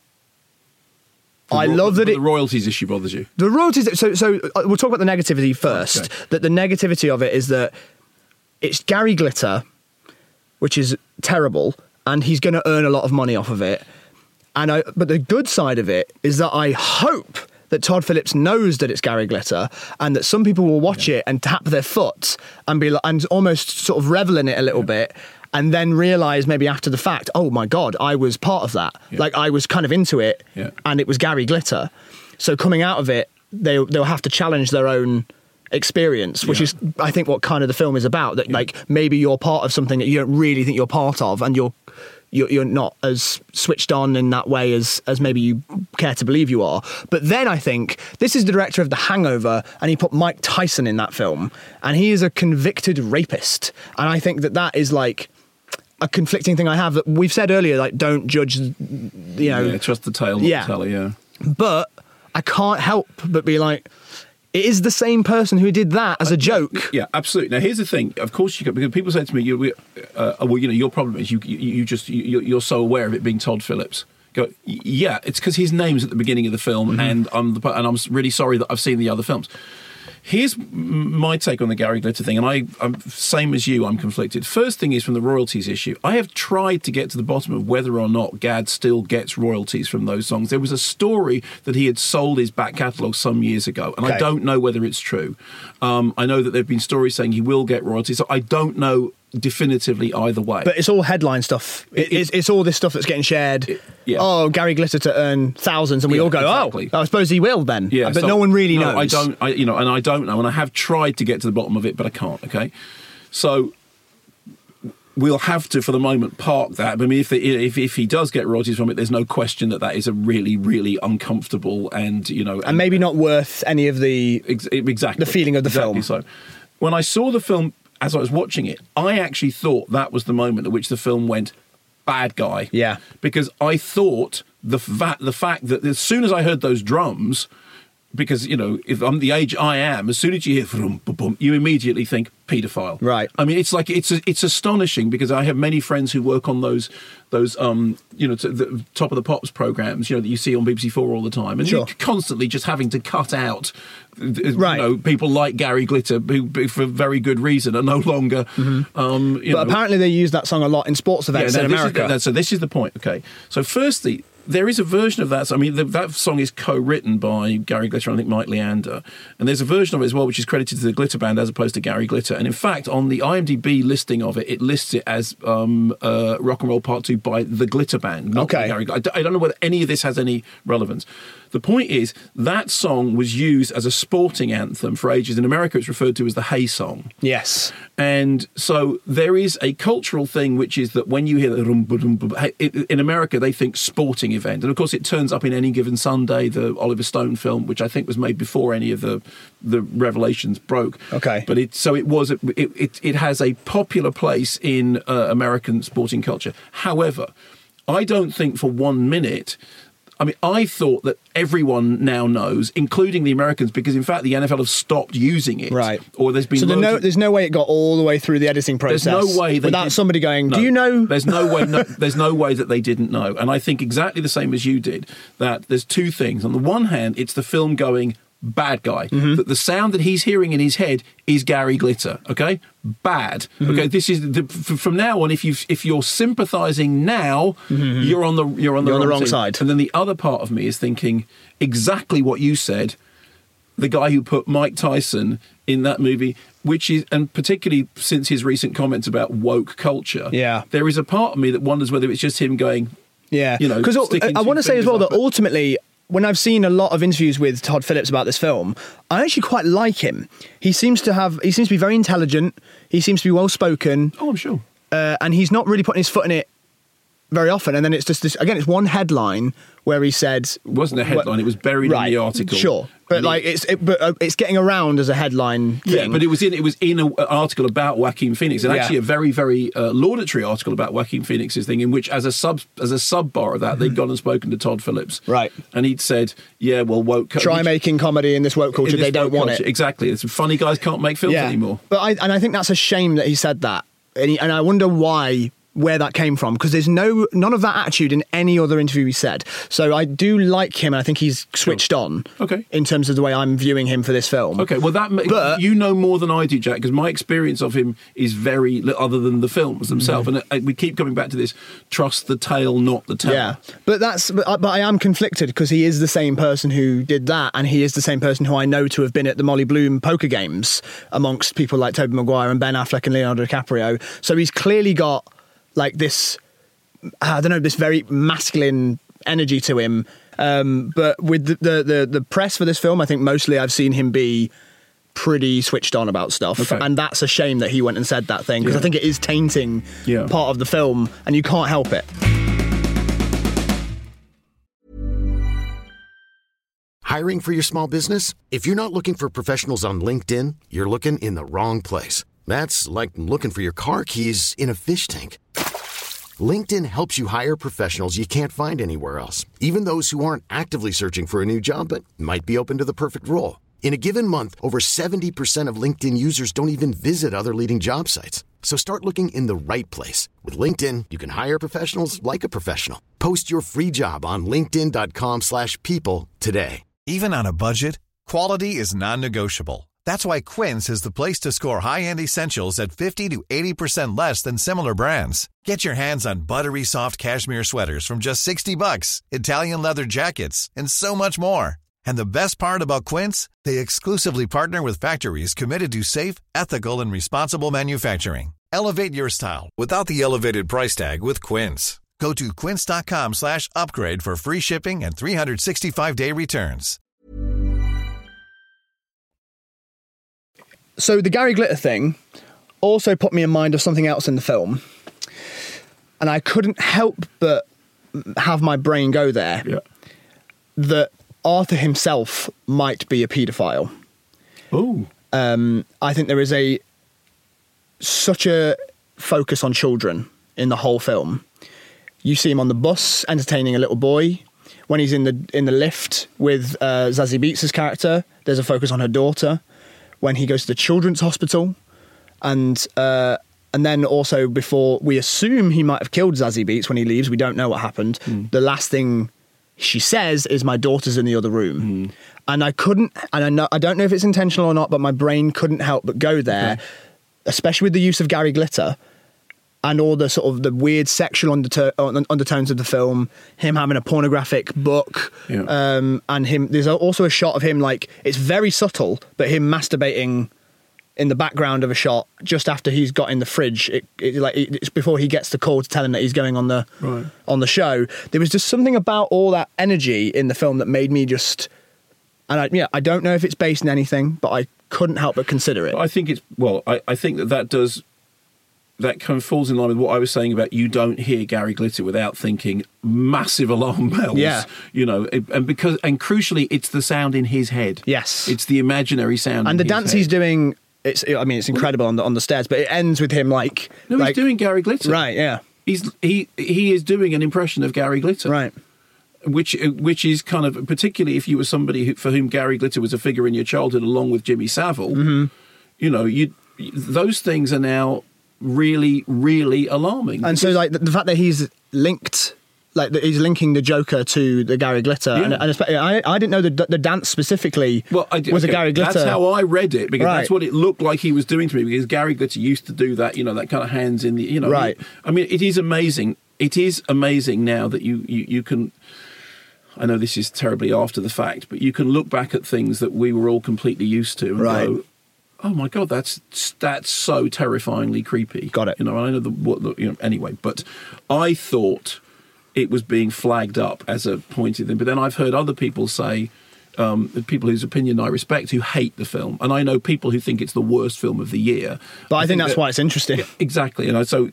I love that the royalties issue bothers you. The royalties. So we'll talk about the negativity first. Okay. That the negativity of it is that it's Gary Glitter, which is terrible, and he's going to earn a lot of money off of it. But the good side of it is that I hope that Todd Phillips knows that it's Gary Glitter, and that some people will watch it and tap their foot and be like, and almost sort of revel in it a little bit, and then realise maybe after the fact, oh my God, I was part of that. Yeah. Like I was kind of into it, and it was Gary Glitter. So coming out of it, they'll have to challenge their own experience, which is, I think, what kind of the film is about. That like maybe you're part of something that you don't really think you're part of, and you're not as switched on in that way as maybe you care to believe you are. But then I think, this is the director of The Hangover, and he put Mike Tyson in that film, and he is a convicted rapist. And I think that is like a conflicting thing I have, that we've said earlier, like don't judge, you know. Yeah, trust the tale, not the teller, yeah. But I can't help but be like, it is the same person who did that as a joke. Yeah, absolutely. Now, here's the thing. Of course, because people say to me, well, you know, your problem is you're so aware of it being Todd Phillips. Go, yeah, it's because his name's at the beginning of the film, and I'm really sorry that I've seen the other films. Here's my take on the Gary Glitter thing, and I'm same as you, I'm conflicted. First thing is from the royalties issue. I have tried to get to the bottom of whether or not Gad still gets royalties from those songs. There was a story that he had sold his back catalogue some years ago, and I don't know whether it's true. I know that there have been stories saying he will get royalties, so I don't know definitively either way. But it's all headline stuff. It's all this stuff that's getting shared. Oh, Gary Glitter to earn thousands, and we all go, exactly. I suppose he will then. Yeah, but no one really knows. I don't know, and I have tried to get to the bottom of it, but I can't. Okay, so we'll have to, for the moment, park that. I mean, if he does get royalties from it, there's no question that is a really, really uncomfortable and and maybe not worth any of the exactly the feeling of the film. So, when I saw the film, as I was watching it, I actually thought that was the moment at which the film went bad guy. Yeah. Because I thought the fact that as soon as I heard those drums, because, if I'm the age I am, as soon as you hear boom, boom, boom, you immediately think paedophile. Right. I mean, it's like it's astonishing because I have many friends who work on those the Top of the Pops programs, that you see on BBC4 all the time, and you're constantly just having to cut out, people like Gary Glitter who, for very good reason, are no longer. But apparently they use that song a lot in sports events in America. So this is the point. Okay. So firstly, there is a version of that. I mean, that song is co-written by Gary Glitter and I think Mike Leander. And there's a version of it as well which is credited to the Glitter Band as opposed to Gary Glitter. And in fact, on the IMDb listing of it, it lists it as Rock and Roll Part 2 by the Glitter Band, not by Gary Glitter. I don't know whether any of this has any relevance. The point is, that song was used as a sporting anthem for ages. In America, it's referred to as the Hay Song. Yes. And so there is a cultural thing, which is that when you hear the in America, they think sporting event. And of course, it turns up in Any Given Sunday, the Oliver Stone film, which I think was made before any of the revelations broke. Okay. But it has a popular place in American sporting culture. However, I don't think for 1 minute... I mean, I thought that everyone now knows, including the Americans, because in fact the NFL have stopped using it. Right. Or there's been there's no way it got all the way through the editing process. There's no way without somebody going, do you know? There's no way. There's no way that they didn't know. And I think exactly the same as you did. That there's two things. On the one hand, it's the film going bad guy. That the sound that he's hearing in his head is Gary Glitter. Okay, bad. Okay, this is from now on. If you're sympathising now, you're on the wrong side. And then the other part of me is thinking exactly what you said. The guy who put Mike Tyson in that movie, which is, and particularly since his recent comments about woke culture, there is a part of me that wonders whether it's just him going, because I want to say as well that ultimately, when I've seen a lot of interviews with Todd Phillips about this film, I actually quite like him. He seems to be very intelligent. He seems to be well spoken. Oh, I'm sure. And he's not really putting his foot in it very often. And then it's just this, again, it's one headline where he said... It wasn't a headline, it was buried in the article. Sure. But it's getting around as a headline thing. Yeah, but it was in an article about Joaquin Phoenix, and actually a very, very laudatory article about Joaquin Phoenix's thing, in which as a sub bar of that, they'd gone and spoken to Todd Phillips, right? And he'd said, "Yeah, well, woke try making comedy in this woke culture. They don't want it. Exactly. It's funny guys can't make films anymore." But I think that's a shame that he said that, and I wonder where that came from, because there's none of that attitude in any other interview he said. So I do like him, and I think he's switched on. Okay. In terms of the way I'm viewing him for this film. Okay, well but you know more than I do, Jack, because my experience of him is very other than the films themselves, and we keep coming back to this: trust the tale, not the tale. Yeah, but I am conflicted because he is the same person who did that, and he is the same person who I know to have been at the Molly Bloom poker games amongst people like Tobey Maguire and Ben Affleck and Leonardo DiCaprio. So he's clearly got like this, I don't know, this very masculine energy to him. But with the press for this film, I think mostly I've seen him be pretty switched on about stuff. Okay. And that's a shame that he went and said that thing, because I think it is tainting part of the film, and you can't help it. Hiring for your small business? If you're not looking for professionals on LinkedIn, you're looking in the wrong place. That's like looking for your car keys in a fish tank. LinkedIn helps you hire professionals you can't find anywhere else, even those who aren't actively searching for a new job but might be open to the perfect role. In a given month, over 70% of LinkedIn users don't even visit other leading job sites. So start looking in the right place. With LinkedIn, you can hire professionals like a professional. Post your free job on linkedin.com/people today. Even on a budget, quality is non-negotiable. That's why Quince is the place to score high-end essentials at 50 to 80% less than similar brands. Get your hands on buttery soft cashmere sweaters from just $60, Italian leather jackets, and so much more. And the best part about Quince, they exclusively partner with factories committed to safe, ethical, and responsible manufacturing. Elevate your style without the elevated price tag with Quince. Go to quince.com/upgrade for free shipping and 365-day returns. So the Gary Glitter thing also put me in mind of something else in the film. And I couldn't help but have my brain go there. Yeah. That Arthur himself might be a paedophile. Oh. I think there is such a focus on children in the whole film. You see him on the bus entertaining a little boy. When he's in the lift with Zazie Beetz' character, there's a focus on her daughter. When he goes to the children's hospital, and then also before we assume he might have killed Zazie Beetz when he leaves, we don't know what happened. The last thing she says is, "My daughter's in the other room," and I couldn't, and I don't know if it's intentional or not, but my brain couldn't help but go there, especially with the use of Gary Glitter and all the sort of the weird sexual undertones of the film, him having a pornographic book, and him. There's also a shot of him, like, it's very subtle, but him masturbating in the background of a shot just after he's got in the fridge. It's before he gets the call to tell him that he's going on the show. There was just something about all that energy in the film that made me just. And I don't know if it's based in anything, but I couldn't help but consider it. I think it's I think that does. That kind of falls in line with what I was saying about you don't hear Gary Glitter without thinking massive alarm bells. Yeah. You know, and crucially, it's the sound in his head. Yes. It's the imaginary sound. And the dance he's doing, it's incredible on the stairs, but it ends with him he's doing Gary Glitter. Right, yeah. He is doing an impression of Gary Glitter. Right. Which is kind of, particularly if you were somebody for whom Gary Glitter was a figure in your childhood along with Jimmy Savile, you know, those things are now really, really alarming. And so, the fact that he's linked, that he's linking the Joker to the Gary Glitter, and especially, I didn't know the dance specifically was a Gary Glitter. That's how I read it, because that's what it looked like he was doing to me, because Gary Glitter used to do that, that kind of hands in the, Right. I mean, it is amazing. It is amazing now that you can. I know this is terribly after the fact, but you can look back at things that we were all completely used to and go, oh my God, that's so terrifyingly creepy. Got it. I know anyway, but I thought it was being flagged up as a pointed thing. But then I've heard other people say, people whose opinion I respect, who hate the film, and I know people who think it's the worst film of the year. But I think that's why it's interesting. Yeah, exactly. So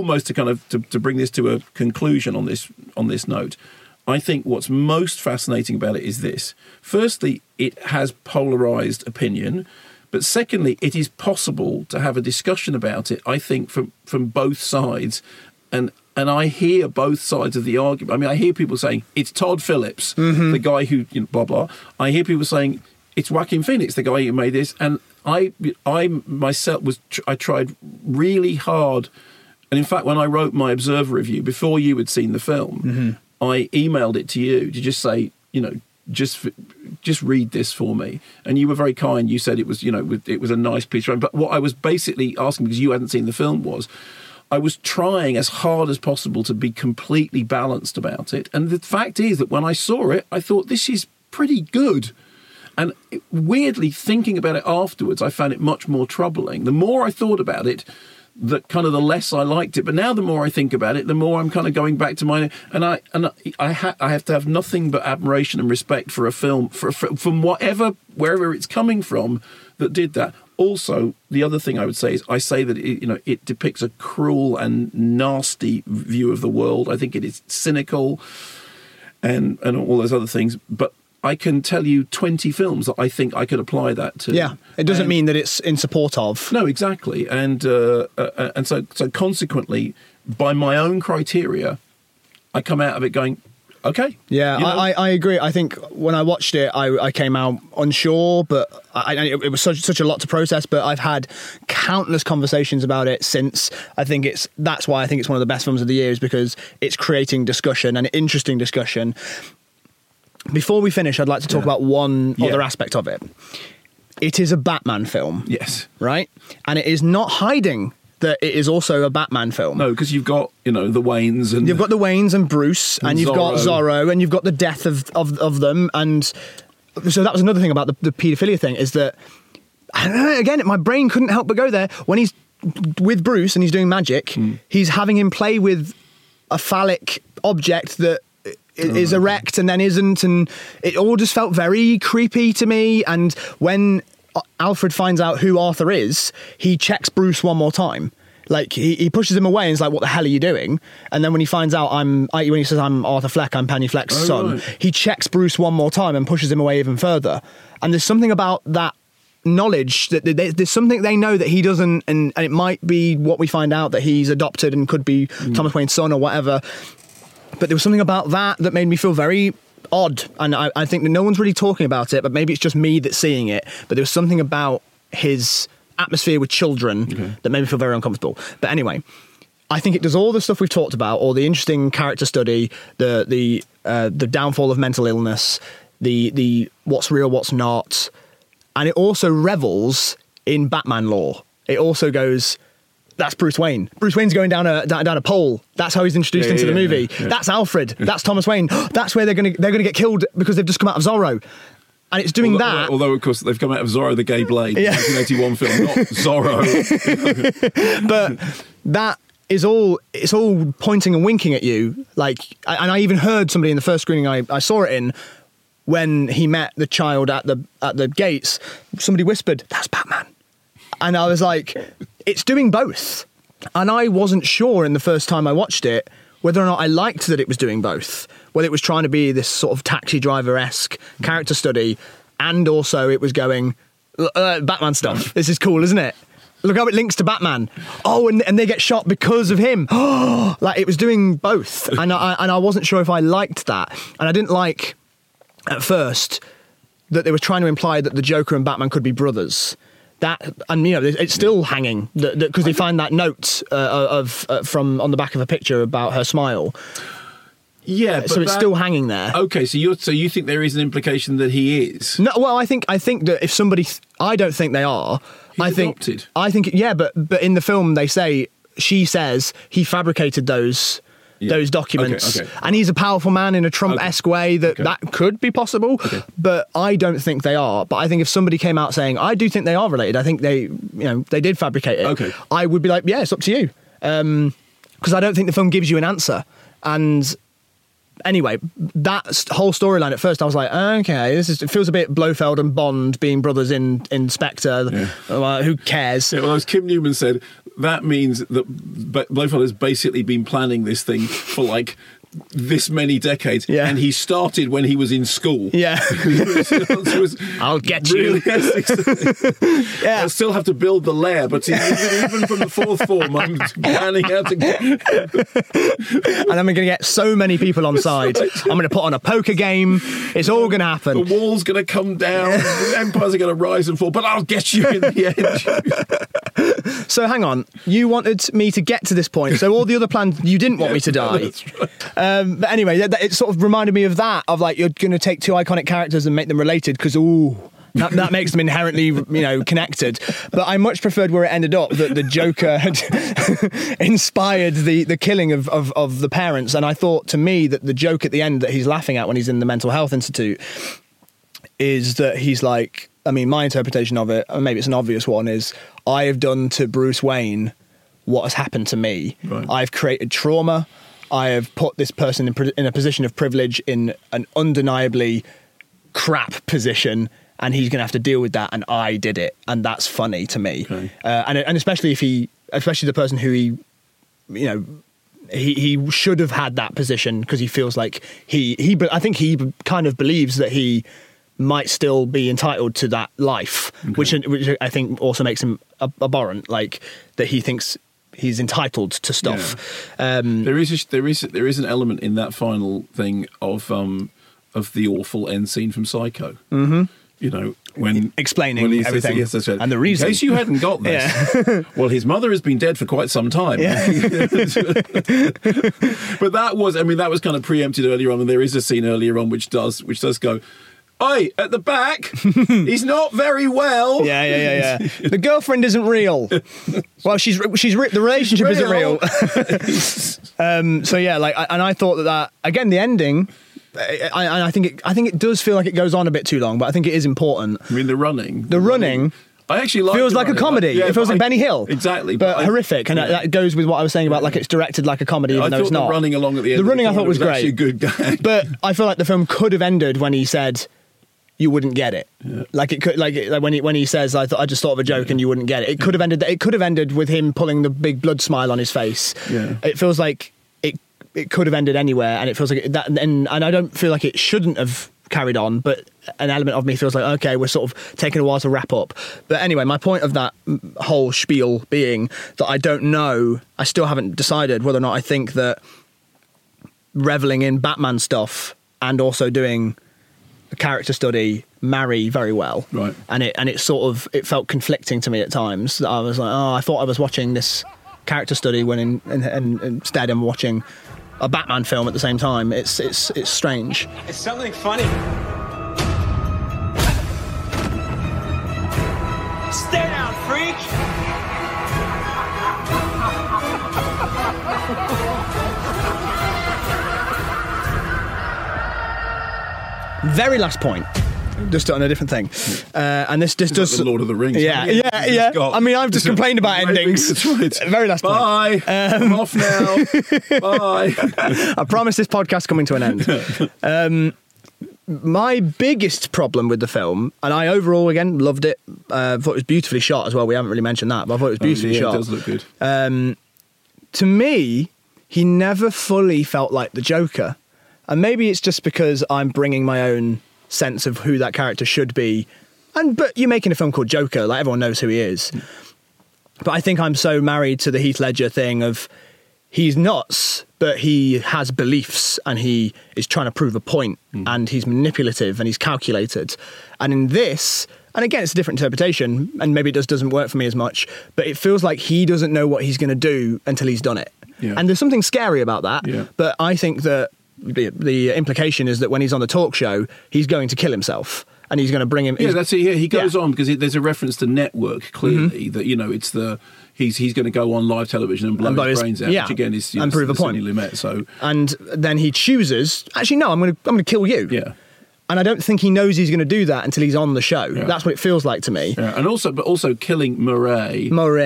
to bring this to a conclusion on this note, I think what's most fascinating about it is this. Firstly, it has polarized opinion. But secondly, it is possible to have a discussion about it, I think, from both sides. And I hear both sides of the argument. I mean, I hear people saying, it's Todd Phillips, the guy who, blah, blah. I hear people saying, it's Joaquin Phoenix, the guy who made this. And I myself I tried really hard. And in fact, when I wrote my Observer review, before you had seen the film, I emailed it to you to just say, just read this for me. And you were very kind. You said it was, it was a nice piece. But what I was basically asking, because you hadn't seen the film, was I was trying as hard as possible to be completely balanced about it. And the fact is that when I saw it, I thought, this is pretty good. And weirdly, thinking about it afterwards, I found it much more troubling. The more I thought about it, the less I liked it. But now the more I think about it, the more I'm kind of going back to mine. And I have to have nothing but admiration and respect for a film, from wherever it's coming from, that did that. Also, the other thing I would say is, I say that it depicts a cruel and nasty view of the world. I think it is cynical and all those other things. But I can tell you 20 films that I think I could apply that to. Yeah, it doesn't mean that it's in support of. No, exactly. And so consequently, by my own criteria, I come out of it going, okay. Yeah, I agree. I think when I watched it, I came out unsure, but it was such a lot to process. But I've had countless conversations about it since. That's why I think it's one of the best films of the year, is because it's creating discussion, and interesting discussion. Before we finish, I'd like to talk about one other aspect of it. it is a Batman film. Yes. Right? And it is not hiding that it is also a Batman film. No, because you've got, the Waynes and... You've got the Waynes and Bruce, and you've got Zorro, and you've got the death of them, and so that was another thing about the paedophilia thing, is that, I don't know, again, my brain couldn't help but go there. When he's with Bruce and he's doing magic, he's having him play with a phallic object that is erect and then isn't, and it all just felt very creepy to me. And when Alfred finds out who Arthur is, he checks Bruce one more time. Like, he pushes him away and is like, what the hell are you doing? And then when he finds out when he says, I'm Arthur Fleck, I'm Penny Fleck's son, right, he checks Bruce one more time and pushes him away even further. And there's something about that knowledge that there's something they know that he doesn't, and it might be what we find out, that he's adopted and could be Thomas Wayne's son or whatever. But there was something about that made me feel very odd, and I think that no one's really talking about it, but maybe it's just me that's seeing it. But there was something about his atmosphere with children that made me feel very uncomfortable. But anyway, I think it does all the stuff we've talked about, all the interesting character study, the downfall of mental illness, the what's real, what's not, and it also revels in Batman lore. It also goes, that's Bruce Wayne. Bruce Wayne's going down a pole. That's how he's introduced into the movie. Yeah. That's Alfred. That's Thomas Wayne. That's where they're going to get killed because they've just come out of Zorro. And it's doing that. Although, of course, they've come out of Zorro the Gay Blade, 1981 film, not Zorro. But that is all, it's all pointing and winking at you. Like, and I even heard somebody in the first screening I saw it in, when he met the child at the gates, somebody whispered, that's Batman. And I was like, it's doing both. And I wasn't sure in the first time I watched it whether or not I liked that it was doing both, whether it was trying to be this sort of Taxi Driver-esque character study, and also it was going, Batman stuff. This is cool, isn't it? Look how it links to Batman. Oh, and they get shot because of him. Like, it was doing both. And I wasn't sure if I liked that. And I didn't like, at first, that they were trying to imply that the Joker and Batman could be brothers. That, and it's still hanging because they find that note from on the back of a picture about her smile. Yeah, but so it's still hanging there. Okay, so you think there is an implication that he is? No, well, I think that if somebody, I don't think they are. He's adopted. I think yeah, but in the film she says he fabricated those documents, and he's a powerful man in a Trump-esque way that could be possible, but I don't think they are. But I think if somebody came out saying, I do think they are related, I think they did fabricate it, I would be like, yeah, it's up to you, because I don't think the film gives you an answer. And anyway, that whole storyline, at first I was like, okay, it feels a bit Blofeld and Bond being brothers in Spectre. Who cares? Yeah, well, as Kim Newman said, that means that Blofeld has basically been planning this thing for like this many decades, and he started when he was in school. Yeah. I'll get you. I still have to build the lair, but even from the fourth form, I'm planning how to get... And I'm going to get so many people on side. I'm going to put on a poker game. It's all going to happen. The wall's going to come down. The empires are going to rise and fall, but I'll get you in the end. So hang on. You wanted me to get to this point, so all the other plans, you didn't want me to die. That's right. But anyway, it sort of reminded me of that, of like, you're going to take two iconic characters and make them related, because, that makes them inherently, connected. But I much preferred where it ended up, that the Joker had inspired the killing of the parents. And I thought, to me, that the joke at the end that he's laughing at when he's in the mental health institute is that he's like, my interpretation of it, and maybe it's an obvious one, is I have done to Bruce Wayne what has happened to me. Right. I've created trauma. I have put this person in a position of privilege, in an undeniably crap position, and he's going to have to deal with that, and I did it, and that's funny to me. Okay. And especially especially the person who he should have had that position, because he feels like I think he kind of believes that he might still be entitled to that life, which I think also makes him abhorrent, like that he thinks he's entitled to stuff. Yeah. There is an element in that final thing of the awful end scene from Psycho. Mm-hmm. When explaining everything, yes, that's right. And the reason. In case you hadn't got this, well, his mother has been dead for quite some time. Yeah. But that was kind of preempted earlier on, and there is a scene earlier on which does go. Oi, at the back, he's not very well. Yeah. The girlfriend isn't real. Well, the relationship isn't real. So yeah, like, and I thought that again, the ending. I think it does feel like it goes on a bit too long, but I think it is important. I mean, the running. I actually like feels like a comedy. Yeah, it feels like Benny Hill. Exactly. But horrific. And that goes with what I was saying about like it's directed like a comedy, even though it's not. The running along at the end. The running I thought was great. Actually a good gag. But I feel like the film could have ended when he said, "You wouldn't get it." Yeah. Like it could, like when he says, "I just thought of a joke and you wouldn't get it." It could have ended. It could have ended with him pulling the big blood smile on his face. Yeah. It feels like it could have ended anywhere, and it feels like that. And I don't feel like it shouldn't have carried on, but an element of me feels like, okay, we're sort of taking a while to wrap up. But anyway, my point of that whole spiel being that I don't know, I still haven't decided whether or not I think that reveling in Batman stuff and also doing a character study marry very well. Right. And it felt conflicting to me at times. That I was like, I thought I was watching this character study when instead I'm watching a Batman film at the same time. It's strange. It's something funny. Stay down, freak! Very last point. Just on a different thing, and this just does like the Lord of the Rings. Yeah. I mean, I've just complained about endings. That's right. Very last point. Bye. I'm off now. Bye. I promise this podcast coming to an end. My biggest problem with the film, and I overall again loved it. Thought it was beautifully shot as well. We haven't really mentioned that, but I thought it was beautifully shot. It does look good. To me, he never fully felt like the Joker, and maybe it's just because I'm bringing my own sense of who that character should be, but you're making a film called Joker, like everyone knows who he is. But I think I'm so married to the Heath Ledger thing of he's nuts, but he has beliefs and he is trying to prove a point, and he's manipulative and he's calculated. And in this, and again, it's a different interpretation, and maybe it doesn't work for me as much, but it feels like he doesn't know what he's going to do until he's done it. Yeah. And there's something scary about that, Yeah. but I think that the implication is that when he's on the talk show, he's going to kill himself. And he's going to bring him. Yeah, that's it. Yeah, he goes on because there's a reference to Network clearly that it's he's going to go on live television and blow his brains out, which again is and prove a point. Lumet, so and then he chooses. Actually, no, I'm going to kill you. Yeah. And I don't think he knows he's going to do that until he's on the show. Yeah. That's what it feels like to me. Yeah. And also killing Murray.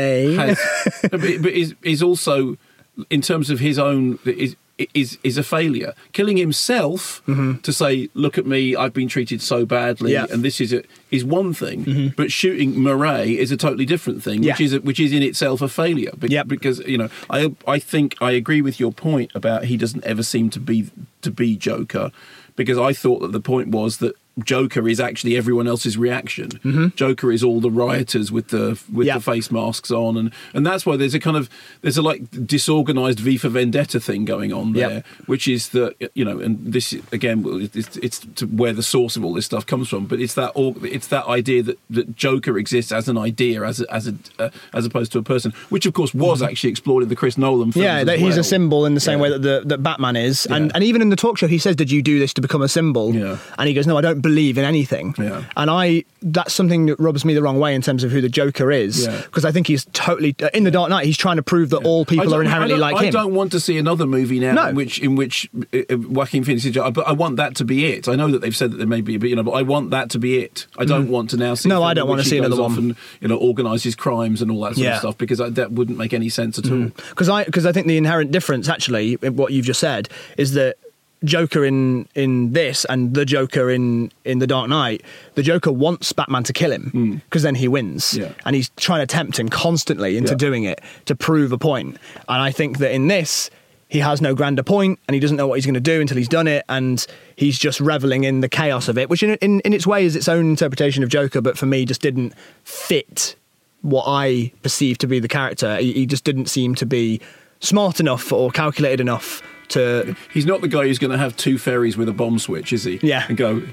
Is also in terms of his own is a failure. Killing himself to say, look at me, I've been treated so badly, and this is one thing, but shooting Murray is a totally different thing, which is in itself a failure. Because I think I agree with your point about he doesn't ever seem to be Joker, because I thought that the point was that Joker is actually everyone else's reaction. Joker is all the rioters with the face masks on, and that's why there's a like disorganized V for Vendetta thing going on there, which is that and this again it's to where the source of all this stuff comes from, but it's that idea that Joker exists as an idea as opposed to a person, which of course was actually explored in the Chris Nolan films. Yeah, that he's a symbol in the same way that Batman is, and even in the talk show he says, "Did you do this to become a symbol?" Yeah. And he goes, "No, I don't believe in anything." Yeah. And that's something that rubs me the wrong way in terms of who the Joker is, because I think he's totally in The Dark Knight. He's trying to prove that all people are inherently like him. I don't want to see another movie now in which Joaquin Phoenix is, but I want that to be it. I know that they've said that there may be, but I want that to be it. I don't want to now see. No, I don't want to see another one. And organises crimes and all that sort of stuff, because that wouldn't make any sense at all. Because I think the inherent difference, actually, in what you've just said, is that Joker in this and the Joker in The Dark Knight, the Joker wants Batman to kill him because then he wins, and he's trying to tempt him constantly into doing it to prove a point. And I think that in this he has no grander point, and he doesn't know what he's going to do until he's done it, and he's just reveling in the chaos of it, which in its way is its own interpretation of Joker, but for me just didn't fit what I perceived to be the character. He just didn't seem to be smart enough or calculated enough to... He's not the guy who's going to have two ferries with a bomb switch, is he? Yeah. And go,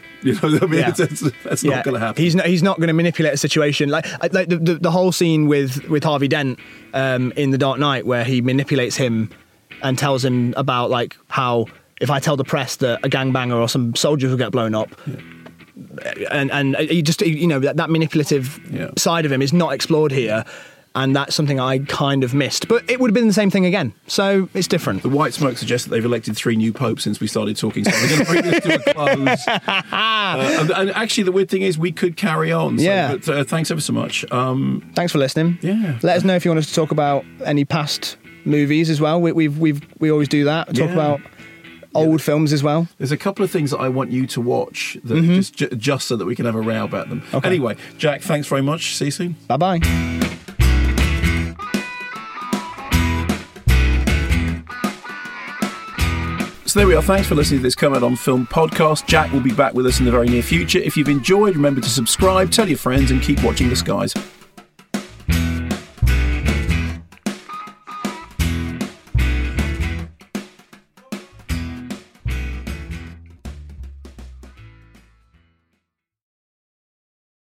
that's not going to happen. He's not going to manipulate a situation. Like the whole scene with Harvey Dent in The Dark Knight, where he manipulates him and tells him about like how if I tell the press that a gangbanger or some soldiers will get blown up, and he just, you know, that manipulative side of him is not explored here. And that's something I kind of missed. But it would have been the same thing again. So it's different. The White Smoke suggests that they've elected 3 new popes since we started talking. So we're going to bring this to a close. And actually, the weird thing is we could carry on. So, yeah. But thanks ever so much. Thanks for listening. Yeah. Let us know if you want us to talk about any past movies as well. We always do that. Talk about old films as well. There's a couple of things that I want you to watch that just so that we can have a row about them. Okay. Anyway, Jack, thanks very much. See you soon. Bye-bye. So there we are. Thanks for listening to this Come Out on Film podcast. Jack will be back with us in the very near future. If you've enjoyed, remember to subscribe, tell your friends, and keep watching the skies.